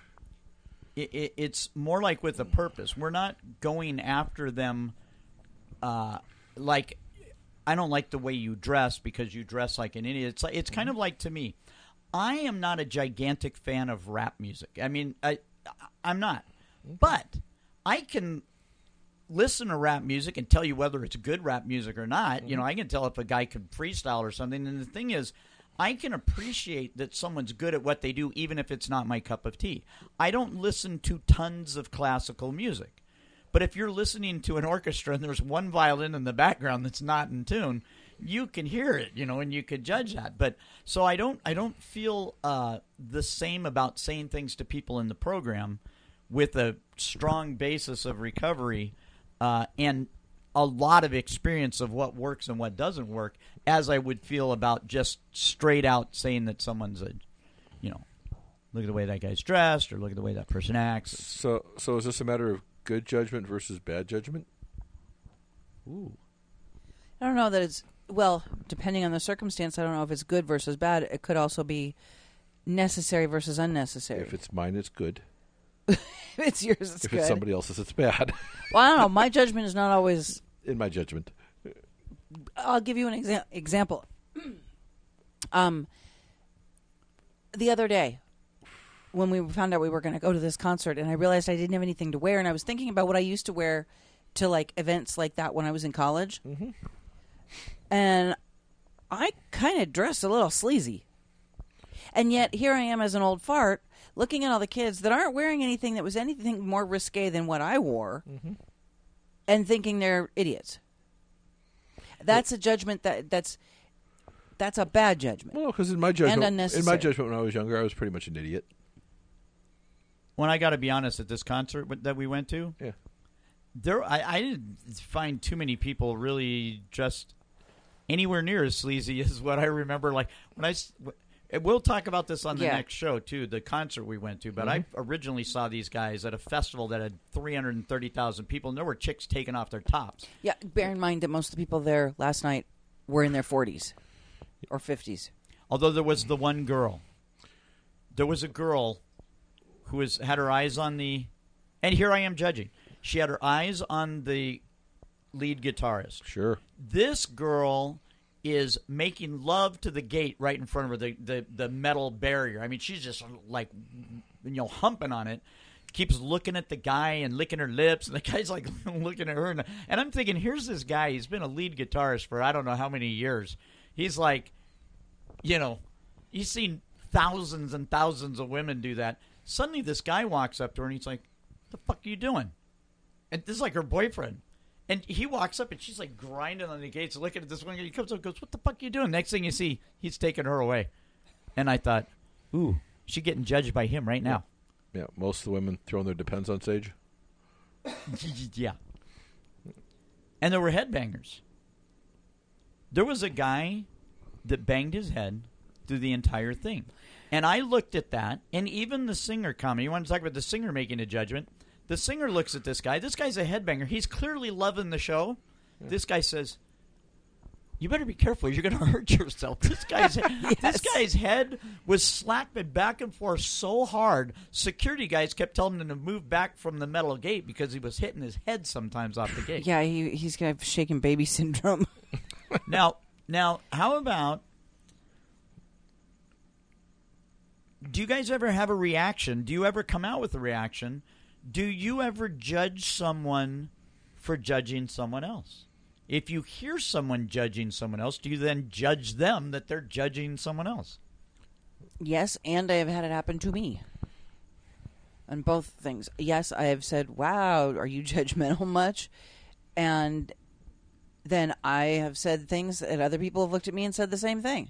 it's more like with a purpose. We're not going after them like, I don't like the way you dress because you dress like an idiot. It's kind of like, to me, I am not a gigantic fan of rap music. I mean, I'm not. But I can listen to rap music and tell you whether it's good rap music or not. Mm-hmm. I can tell if a guy can freestyle or something. And the thing is, I can appreciate that someone's good at what they do, even if it's not my cup of tea. I don't listen to tons of classical music. But if you're listening to an orchestra and there's one violin in the background that's not in tune, you can hear it, and you could judge that. But so I don't feel the same about saying things to people in the program with a strong basis of recovery and a lot of experience of what works and what doesn't work, as I would feel about just straight out saying that someone's look at the way that guy's dressed or look at the way that person acts. So is this a matter of good judgment versus bad judgment? Ooh. I don't know that it's, well, depending on the circumstance, I don't know if it's good versus bad. It could also be necessary versus unnecessary. If it's mine, it's good. If it's yours, it's If good. it's somebody else's, it's bad. Well, I don't know. My judgment is not always. In my judgment. I'll give you an example. The other day, when we found out we were going to go to this concert, and I realized I didn't have anything to wear, and I was thinking about what I used to wear to like events like that when I was in college, and I kind of dressed a little sleazy. And yet here I am as an old fart looking at all the kids that aren't wearing anything that was anything more risque than what I wore, and thinking they're idiots. That's a judgment that's a bad judgment. Well, because in my judgment, unnecessary. when I was younger, I was pretty much an idiot. When I got to be honest, at this concert that we went to, Yeah. I didn't find too many people really dressed anywhere near as sleazy as what I remember. Like when we'll talk about this on the next show too, the concert we went to. But I originally saw these guys at a festival that had 330,000 people, and there were chicks taking off their tops. Yeah, bear in mind that most of the people there last night were in their 40s or 50s. Although there was the one girl. There was a girl who had her eyes on the... And here I am judging. She had her eyes on the lead guitarist. Sure. This girl is making love to the gate right in front of her, the metal barrier. I mean, she's just like, humping on it. Keeps looking at the guy and licking her lips, and the guy's like looking at her. And I'm thinking, here's this guy. He's been a lead guitarist for I don't know how many years. He's like, he's seen thousands and thousands of women do that. Suddenly this guy walks up to her, and he's like, the fuck are you doing? And this is like her boyfriend. And he walks up, and she's like grinding on the gates, looking at this one. He comes up and goes, what the fuck are you doing? Next thing you see, he's taking her away. And I thought, ooh, she's getting judged by him right now. Yeah, most of the women throwing their Depends on stage. Yeah. And there were headbangers. There was a guy that banged his head through the entire thing. And I looked at that, and even the singer comment. You want to talk about the singer making a judgment? The singer looks at this guy. This guy's a headbanger. He's clearly loving the show. Yeah. This guy says, you better be careful. You're going to hurt yourself. This guy's head was slapping back and forth so hard, security guys kept telling him to move back from the metal gate because he was hitting his head sometimes off the gate. Yeah, he's got shaken baby syndrome. Now, how about... Do you guys ever have a reaction? Do you ever come out with a reaction? Do you ever judge someone for judging someone else? If you hear someone judging someone else, do you then judge them that they're judging someone else? Yes, and I have had it happen to me. On both things. Yes, I have said, wow, are you judgmental much? And then I have said things that other people have looked at me and said the same thing.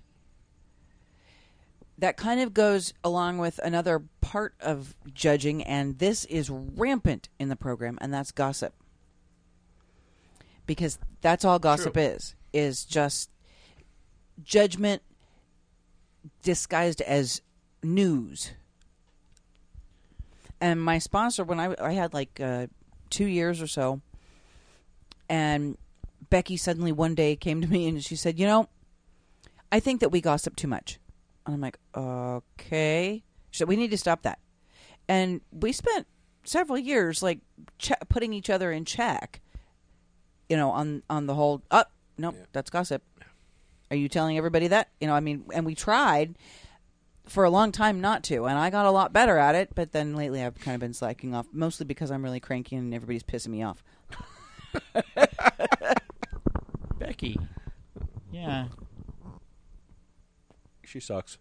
That kind of goes along with another part of judging, and this is rampant in the program, and that's gossip. Because that's all gossip is just judgment disguised as news. And my sponsor, when I had like 2 years or so, and Becky suddenly one day came to me and she said, I think that we gossip too much. And I'm like, okay. She said, we need to stop that. And we spent several years like putting each other in check, on the whole, that's gossip. Are you telling everybody that? And we tried for a long time not to. And I got a lot better at it. But then lately I've kind of been slacking off, mostly because I'm really cranky and everybody's pissing me off. Becky. Yeah. She sucks.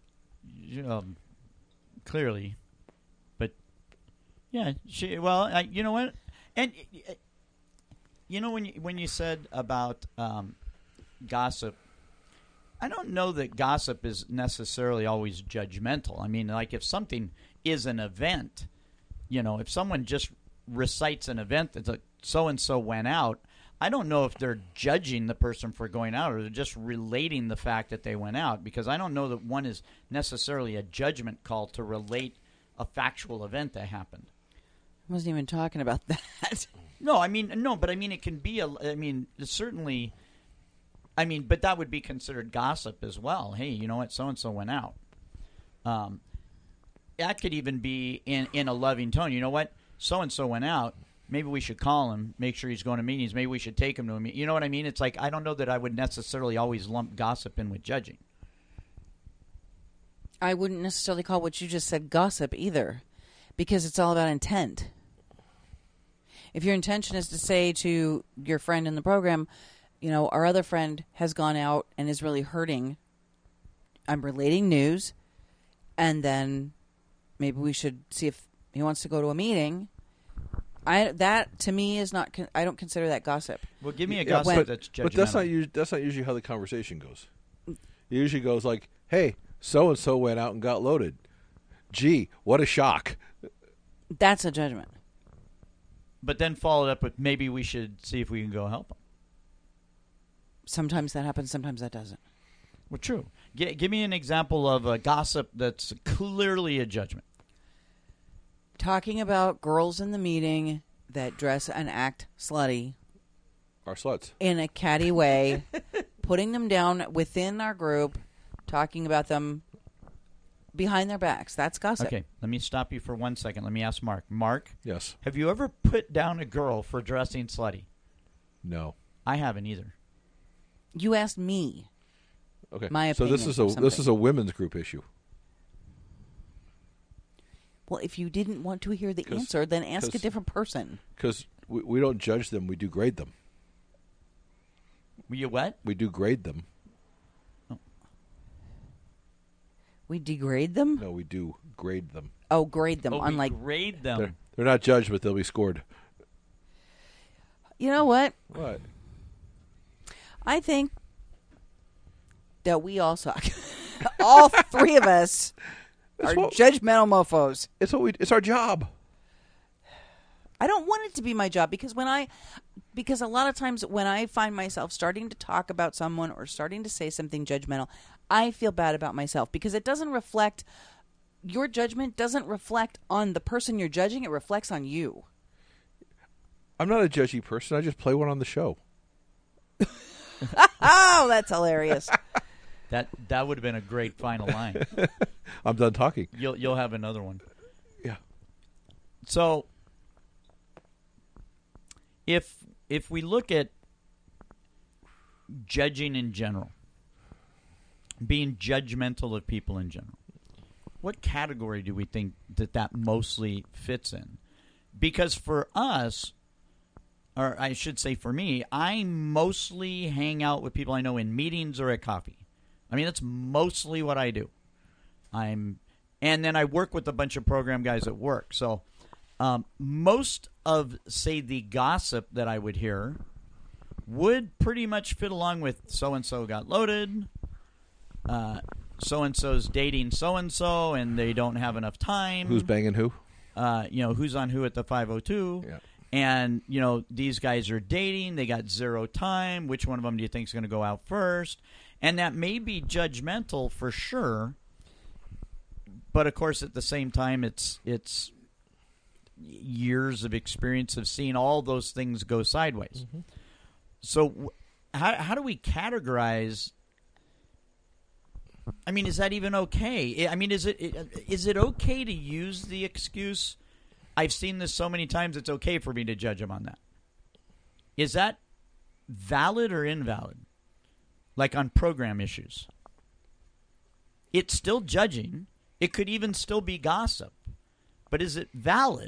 Clearly. But, yeah. You know what? And, when you said about gossip, I don't know that gossip is necessarily always judgmental. I mean, like if something is an event, if someone just recites an event that's so-and-so went out, I don't know if they're judging the person for going out or they're just relating the fact that they went out, because I don't know that one is necessarily a judgment call to relate a factual event that happened. I wasn't even talking about that. No, but it can be certainly, but that would be considered gossip as well. Hey, you know what? So-and-so went out. that could even be in a loving tone. You know what? So-and-so went out. Maybe we should call him, make sure he's going to meetings. Maybe we should take him to a meeting. You know what I mean? It's like I don't know that I would necessarily always lump gossip in with judging. I wouldn't necessarily call what you just said gossip either, because it's all about intent. If your intention is to say to your friend in the program, you know, our other friend has gone out and is really hurting, I'm relating news, and then maybe we should see if he wants to go to a meeting. That to me is not. I don't consider that gossip. Well, give me a gossip that's judgmental. But that's not usually how the conversation goes. It usually goes like, "Hey, so and so went out and got loaded. Gee, what a shock." That's a judgment. But then followed up with maybe we should see if we can go help him. Sometimes that happens. Sometimes that doesn't. Well, true. Give me an example of a gossip that's clearly a judgment. Talking about girls in the meeting that dress and act slutty. Our sluts. In a catty way. Putting them down within our group. Talking about them behind their backs. That's gossip. Okay, let me stop you for 1 second. Let me ask Mark. Mark? Yes. Have you ever put down a girl for dressing slutty? No. I haven't either. You asked me. Okay. My so opinion this is a women's group issue. Well, if you didn't want to hear the answer, then ask a different person. Because we don't judge them, we do grade them. You what? We do grade them. Oh. We degrade them? No, we do grade them. Oh, grade them. Oh, Unlike we grade them. They're not judged, but they'll be scored. You know what? What? I think that we all suck. All three of us are judgmental mofos. It's our job. I don't want it to be my job because a lot of times when I find myself starting to talk about someone or starting to say something judgmental, I feel bad about myself because it doesn't reflect, your judgment doesn't reflect on the person you're judging, it reflects on you. I'm not a judgy person. I just play one on the show. Oh, that's hilarious. That would have been a great final line. I'm done talking. You'll have another one. Yeah. So if we look at judging in general, being judgmental of people in general, what category do we think that mostly fits in? Because for us, or I should say for me, I mostly hang out with people I know in meetings or at coffee. I mean, that's mostly what I do. And then I work with a bunch of program guys at work. So most of, say, the gossip that I would hear would pretty much fit along with so-and-so got loaded, so-and-so's dating so-and-so, and they don't have enough time. Who's banging who? Who's on who at the 502. Yeah. And, these guys are dating. They got zero time. Which one of them do you think is going to go out first? And that may be judgmental for sure. But, of course, at the same time, it's years of experience of seeing all those things go sideways. Mm-hmm. So how do we categorize? I mean, is that even okay? I mean, is it okay to use the excuse, I've seen this so many times, it's okay for me to judge them on that? Is that valid or invalid? Like on program issues. It's still judging. It could even still be gossip. But is it valid?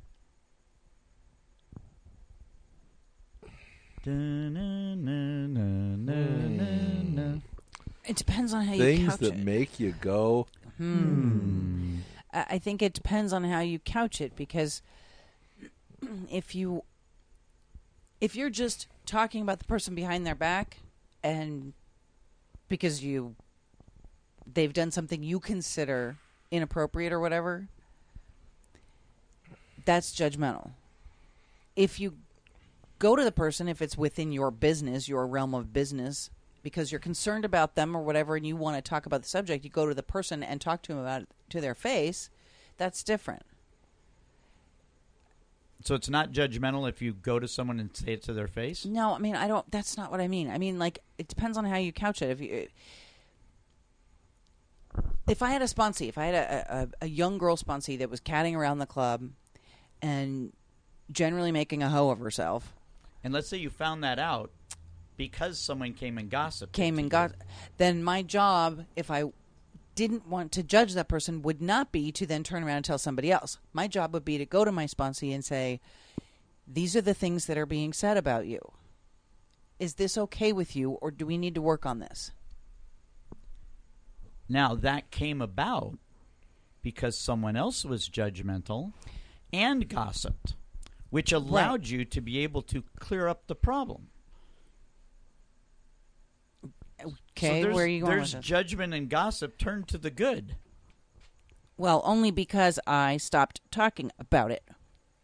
It depends on how you Things couch that it. make you go, I think it depends on how you couch it, because if you're just talking about the person behind their back and because they've done something you consider inappropriate or whatever, that's judgmental. If you go to the person, if it's within your business, your realm of business, because you're concerned about them or whatever and you want to talk about the subject, you go to the person and talk to them about it to their face, that's different. So it's not judgmental if you go to someone and say it to their face? No, I mean, that's not what I mean. I mean, like, it depends on how you couch it. if I had a sponsee, if I had a young girl sponsee that was catting around the club and generally making a hoe of herself, And let's say you found that out because someone came and gossiped. then my job, if I didn't want to judge that person, would not be to then turn around and tell somebody else. My job would be to go to my sponsee and say, these are the things that are being said about you. Is this okay with you, or do we need to work on this? Now, that came about because someone else was judgmental and gossiped, which allowed you to be able to clear up the problem. Okay, so where are you going there's with this? judgment and gossip turned to the good. Well, only because I stopped talking about it.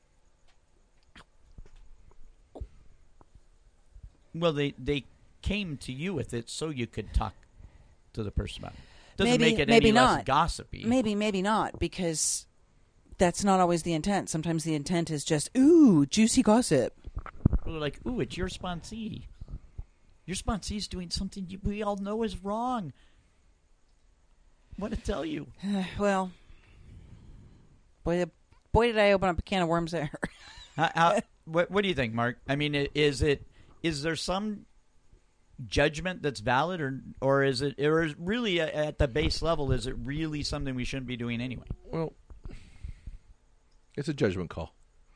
Well, they came to you with it so you could talk to the person about it. Doesn't Maybe- make it maybe any not. less gossipy. Maybe not, because that's not always the intent. Sometimes the intent is just, ooh, juicy gossip. They're like, ooh, it's your sponsee. Your sponsee's doing something we all know is wrong. What to tell you? Well, boy, did I open up a can of worms there. What do you think, Mark? I mean, is there some judgment that's valid, or is really at the base level? Is it really something we shouldn't be doing anyway? Well, it's a judgment call.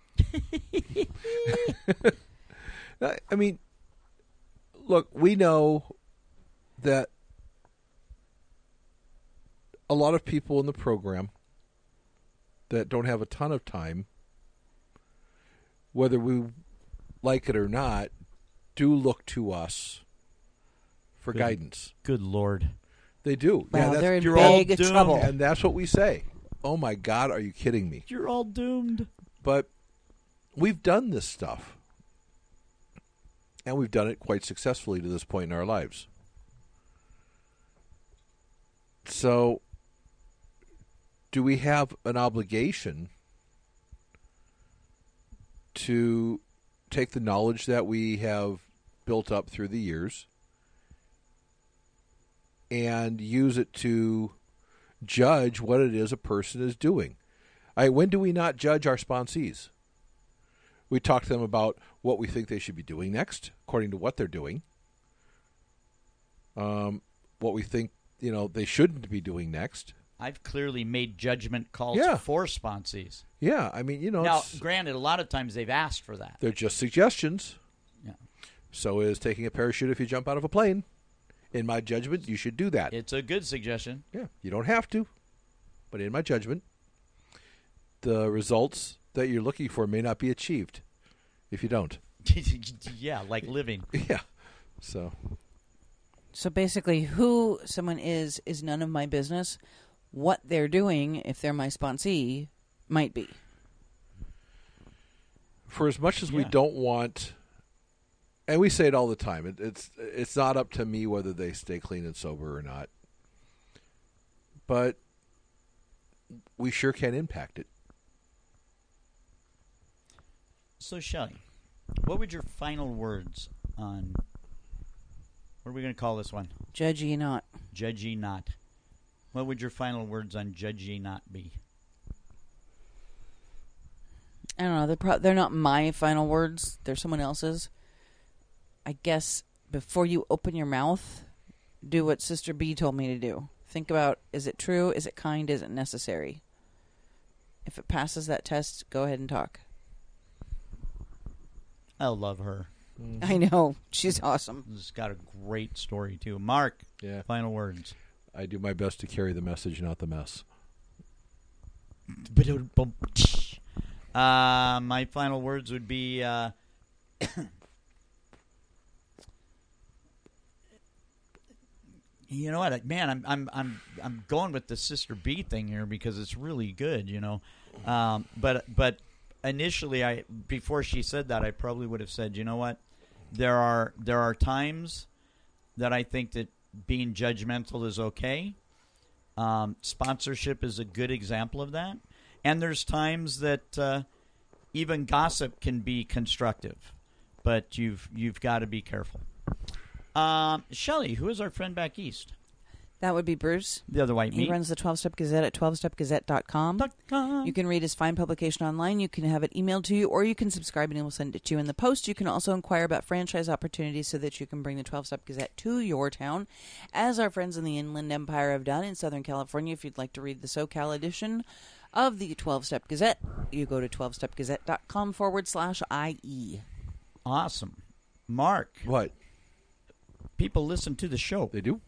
I mean, look, we know that a lot of people in the program that don't have a ton of time, whether we like it or not, do look to us for guidance. Good Lord. They do. Well, they're in you're all big doomed. trouble. And that's what we say. Oh, my God, are you kidding me? You're all doomed. But we've done this stuff. And we've done it quite successfully to this point in our lives. So, do we have an obligation to take the knowledge that we have built up through the years and use it to judge what it is a person is doing? When do we not judge our sponsees? We talk to them about what we think they should be doing next, according to what they're doing. What we think, they shouldn't be doing next. I've clearly made judgment calls Yeah. for sponsees. Yeah, I mean, Now, granted, a lot of times they've asked for that. they're just suggestions. Yeah. So is taking a parachute if you jump out of a plane. In my judgment, you should do that. It's a good suggestion. Yeah, you don't have to. But in my judgment, the results that you're looking for may not be achieved if you don't. Yeah, like living. Yeah. So, basically, who someone is none of my business. What they're doing, if they're my sponsee, might be. for as much as we don't want, and we say it all the time, it's not up to me whether they stay clean and sober or not. But we sure can impact it. So, Shelley, what would your final words on, what are we going to call this one? Judge ye not. Judge ye not. What would your final words on judge ye not be? I don't know. They're not my final words. They're someone else's. I guess before you open your mouth, do what Sister B told me to do. Think about, is it true? Is it kind? Is it necessary? If it passes that test, go ahead and talk. I love her. I know. She's awesome. She's got a great story, too. Mark, Yeah. final words. I do my best to carry the message, not the mess. My final words would be you know what, man, I'm going with the Sister B thing here because it's really good, you know. But initially, before she said that, I probably would have said, you know what, there are times that I think that being judgmental is okay. Sponsorship is a good example of that. And there's times that even gossip can be constructive, but you've got to be careful. Shelley, who is our friend back east? That would be Bruce. The other white He meat. runs the 12-Step Gazette at 12stepgazette.com. You can read his fine publication online. You can have it emailed to you, or you can subscribe and it will send it to you in the post. You can also inquire about franchise opportunities so that you can bring the 12-Step Gazette to your town, as our friends in the Inland Empire have done in Southern California. If you'd like to read the SoCal edition of the 12-Step Gazette, you go to 12stepgazette.com/IE. Awesome. Mark, What? people listen to the show. They do?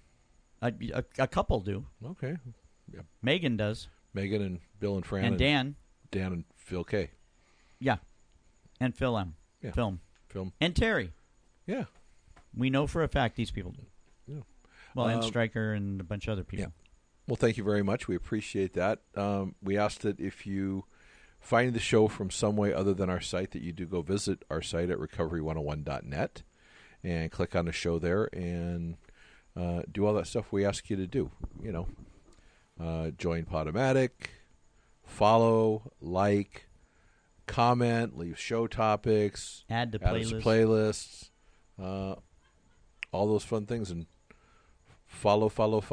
A couple do. Okay. Megan does. Megan and Bill and Fran. And Dan. Dan and Phil K. Yeah. And Phil M. Yeah. Film. Film. And Terry. Yeah. We know for a fact these people do. Yeah. Well, and Stryker and a bunch of other people. Yeah. Well, thank you very much. We appreciate that. We ask that if you find the show from some way other than our site, that you do go visit our site at recovery101.net and click on the show there and do all that stuff we ask you to do. You know, join Podomatic, follow, like, comment, leave show topics, Add to us to playlists, all those fun things, and follow.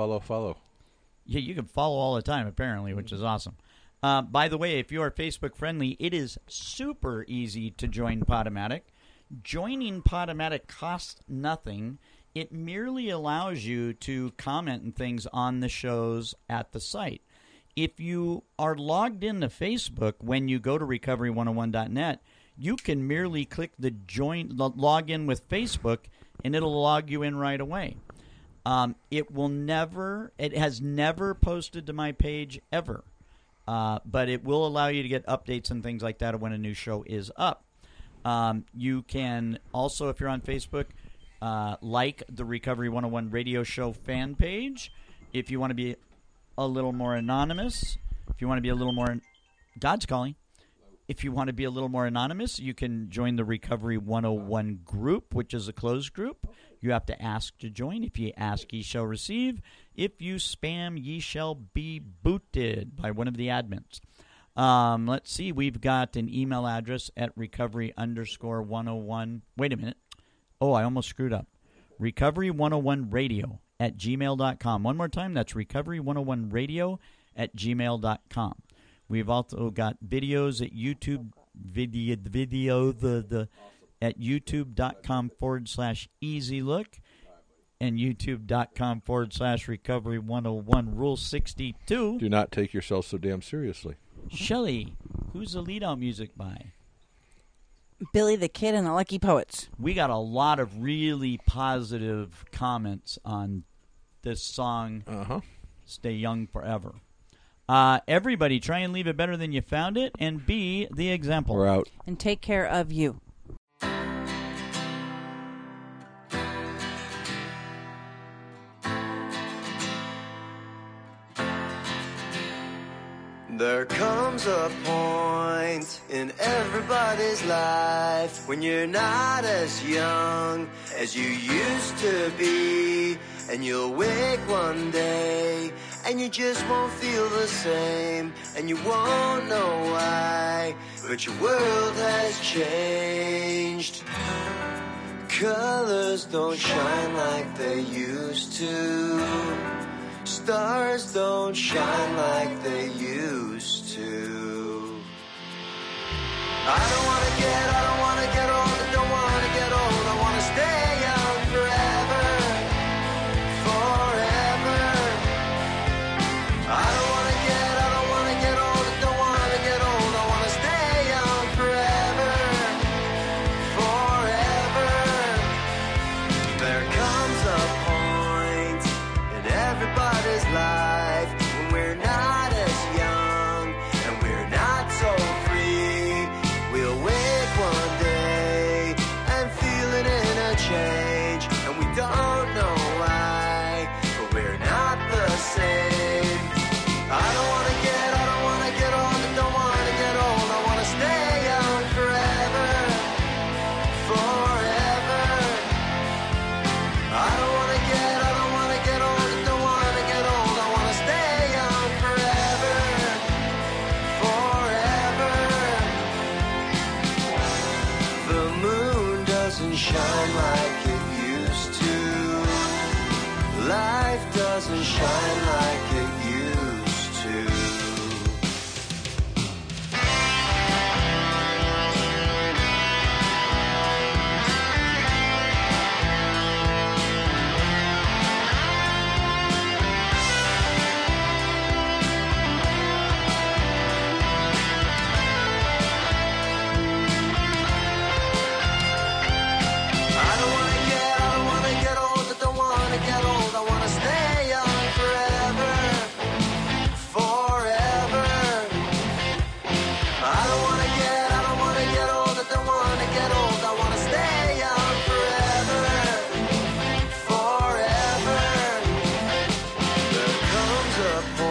Yeah, you can follow all the time, apparently, which is awesome. By the way, if you are Facebook friendly, it is super easy to join Podomatic. Joining Podomatic costs nothing. It merely allows you to comment and things on the shows at the site. If you are logged into Facebook when you go to recovery101.net, you can merely click the log in with Facebook, and it'll log you in right away. It has never posted to my page ever, but it will allow you to get updates and things like that when a new show is up. You can also, if you're on Facebook, like the Recovery 101 radio show fan page. If you want to be a little more anonymous, if you want to be a little more, God's calling. If you want to be a little more anonymous, you can join the Recovery 101 group, which is a closed group. You have to ask to join. If you ask, ye shall receive. If you spam, ye shall be booted by one of the admins. Let's see. We've got an email address at recovery_101. Wait a minute. Oh, I almost screwed up. recovery101radio@gmail.com. One more time. That's recovery101radio@gmail.com. We've also got videos at YouTube, at youtube.com/easylook and youtube.com/recovery101 rule 62. Do not take yourself so damn seriously. Shelley, who's the lead out music by? Billy the Kid and the Lucky Poets. We got a lot of really positive comments on this song, Stay Young Forever. Everybody, try and leave it better than you found it, and be the example. We're out. And take care of you. There comes a point in everybody's life when you're not as young as you used to be, and you'll wake one day and you just won't feel the same, and you won't know why, but your world has changed. Colors don't shine like they used to. Stars don't shine like they used to. I don't wanna get old, I don't wanna get old, I wanna stay young forever, forever. I don't wanna get old, I don't wanna get old, I wanna stay young forever, forever. There comes a point in everybody's life when we're not as young and we're not so free. We'll wake one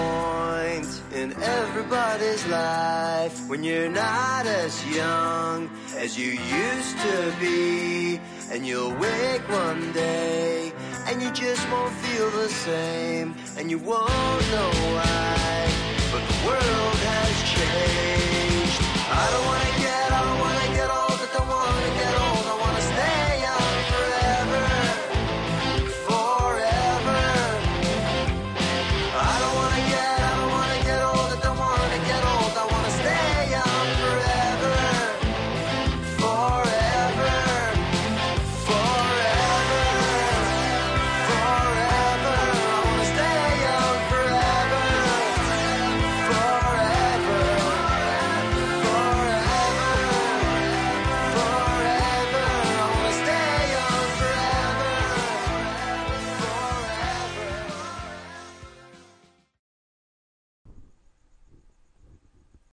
point in everybody's life when you're not as young as you used to be. And you'll wake one day and you just won't feel the same, and you won't know why.